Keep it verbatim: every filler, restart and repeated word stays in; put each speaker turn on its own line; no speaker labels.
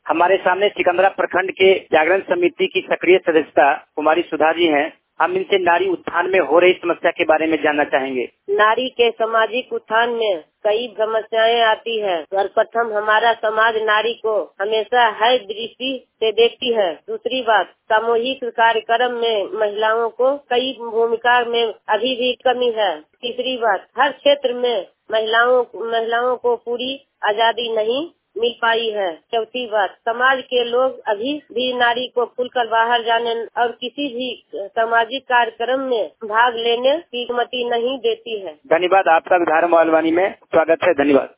हमारे सामने सिकंदरा प्रखंड के जागरण समिति की सक्रिय सदस्यता कुमारी सुधा जी हैं। हम इनसे नारी उत्थान में हो रही समस्या के बारे में जानना चाहेंगे।
नारी के सामाजिक उत्थान में कई समस्याएं आती है। सर्वप्रथम हमारा समाज नारी को हमेशा है दृष्टि से देखती है। दूसरी बात, सामूहिक कार्यक्रम में महिलाओं को कई भूमिका में अभी भी कमी है। तीसरी बात, हर क्षेत्र में महिलाओं महिलाओं को पूरी आजादी नहीं मिल पाई है। चौथी बात, समाज के लोग अभी भी नारी को खुलकर बाहर जाने और किसी भी सामाजिक कार्यक्रम में भाग लेने की अनुमति नहीं देती है।
धन्यवाद। आपका विधार मोबाइल वाणी में स्वागत है। धन्यवाद।